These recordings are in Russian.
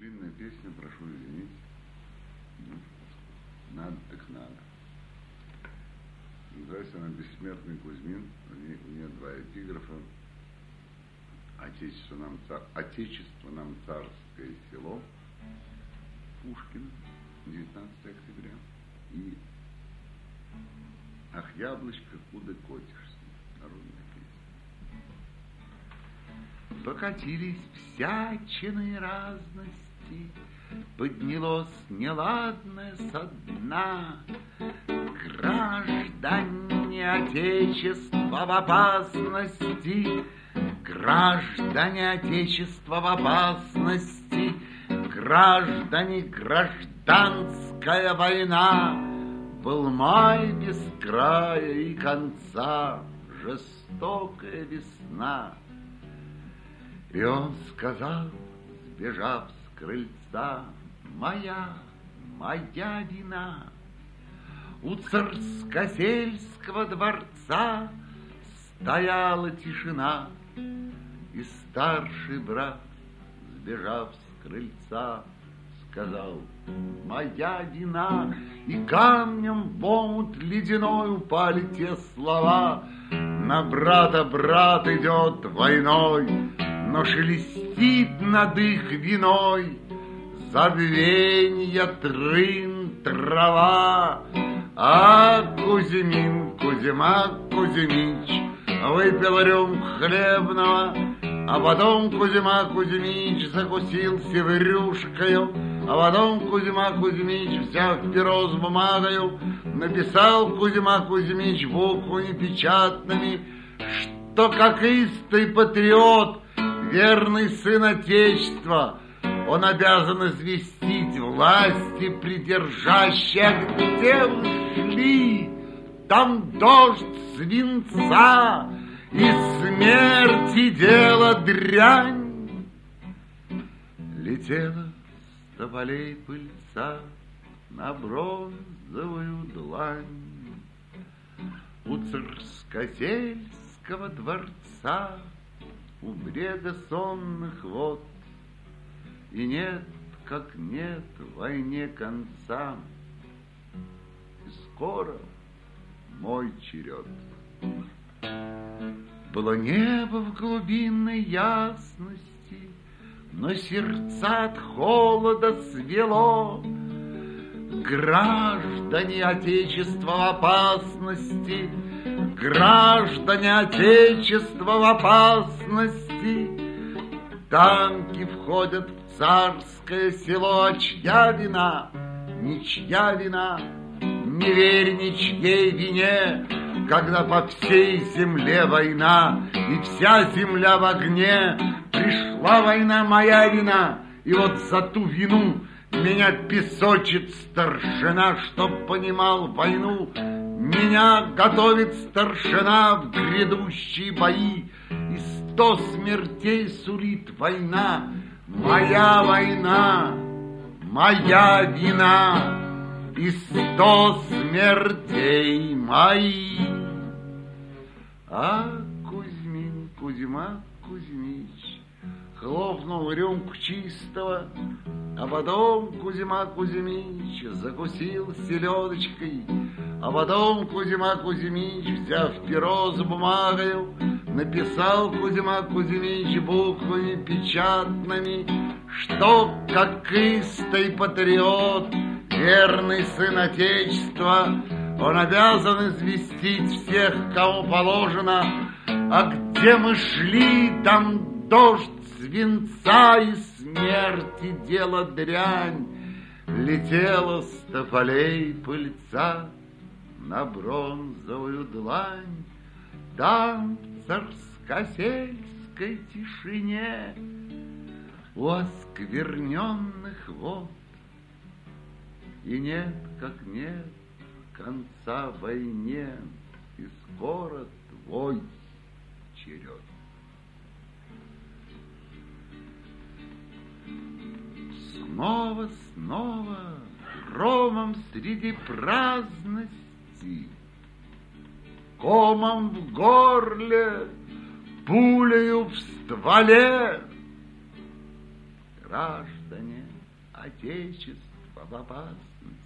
длинная песня, прошу извинить. Надо так надо. Называется она «Бессмертный Кузьмин». У нее два эпиграфа. Отечество нам царское село. Пушкин, 19 октября. И «Ах, яблочко, куда котишься?» Народная песня. Покатились всячины разности, поднялось неладное со дна. Граждане Отечества в опасности, граждане Отечества в опасности, граждане, гражданская война. Был май без края и конца, жестокая весна. И он сказал, сбежав с крыльца: моя вина. У царскосельского дворца стояла тишина, и старший брат, сбежав с крыльца, сказал: моя вина. И камнем в омут ледяной упали те слова: на брата брат идет войной, но шелестит над их виной забвенья трын трава. А Кузьмин, Кузьма Кузьмич, выпил рюмку хлебного, а потом Кузьма Кузьмич закусил севрюшкою, а потом Кузьма Кузьмич, взяв перо с бумагою, написал Кузьма Кузьмич буквами печатными, что как истый патриот, верный сын Отечества, он обязан известить власти придержащие, где вы шли, там дождь свинца и смерти дело дрянь. Летела с тополей пыльца на бронзовую длань. У царскосельского дворца, у брега сонных вод, и нет, как нет войне конца, и скоро мой черед. Было небо в глубинной ясности, но сердца от холода свело. Граждане Отечества в опасности, граждане Отечества в опасности, танки входят в царское село. А чья вина? Ничья вина. Не верь ничьей вине, когда по всей земле война, и вся земля в огне. Пришла война, моя вина, и вот за ту вину меня песочит старшина, чтоб понимал войну. Меня готовит старшина в грядущие бои, и 100 смертей сулит война. Моя война, моя вина, и 100 смертей мои. А Кузьмин, Кузьма Кузьмич, хлопнул рюмку чистого, а потом Кузьма Кузьмич закусил селедочкой, а потом Кузьма Кузьмич, взяв перо с бумагою, написал Кузьма Кузьмич буквами печатными, что как истый патриот, верный сын Отечества, он обязан известить всех, кому положено. А где мы шли, там дождь свинца и смерти дело дрянь. Летела с тополей пыльца на бронзовую длань. Там в царскосельской тишине у оскверненных вод, и нет, как нет конца войне, и скоро твой черед. Снова, громом среди праздности, комом в горле, пулею в стволе, граждане Отечества в опасности.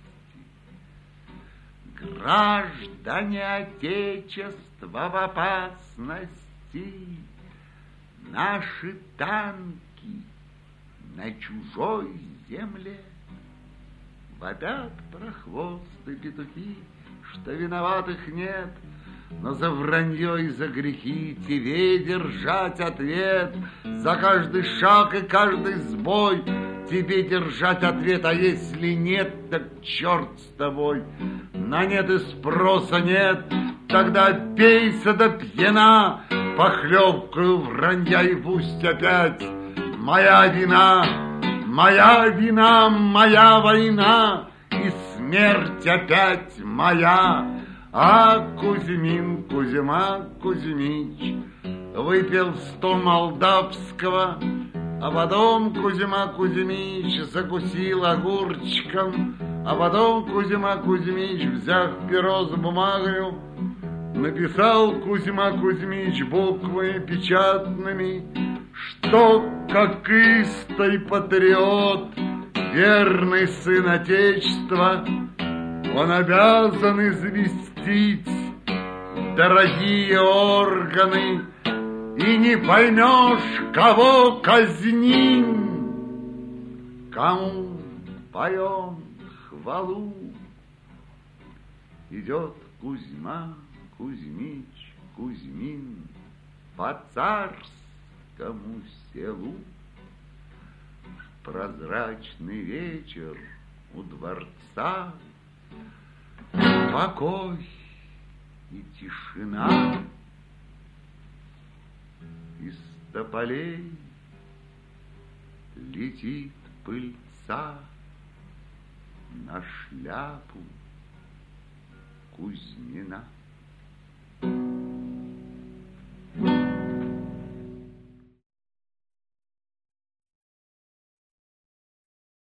Граждане Отечества в опасности, наши танки на чужой земле. Вопят прохвосты петухи, что виноватых нет, но за вранье и за грехи тебе держать ответ. За каждый шаг и каждый сбой тебе держать ответ, а если нет, так черт с тобой. На нет и спроса нет, тогда пейся до пьяна похлебкою вранья, и пусть опять моя вина, моя вина, моя война, и смерть опять моя. А Кузьмин Кузьма Кузьмич выпил 100 молдавского, а потом Кузьма Кузьмич закусил огурчиком, а потом Кузьма Кузьмич, взяв перо с бумагою, написал Кузьма Кузьмич буквами печатными, что, как истый патриот, верный сын Отечества, он обязан известить дорогие органы, и не поймешь, кого казним, кому поем хвалу. Идет Кузьма Кузьмич Кузьмин по царскому селу. В прозрачный вечер у дворца покой и тишина. Из тополей летит пыльца на шляпу Кузьмина.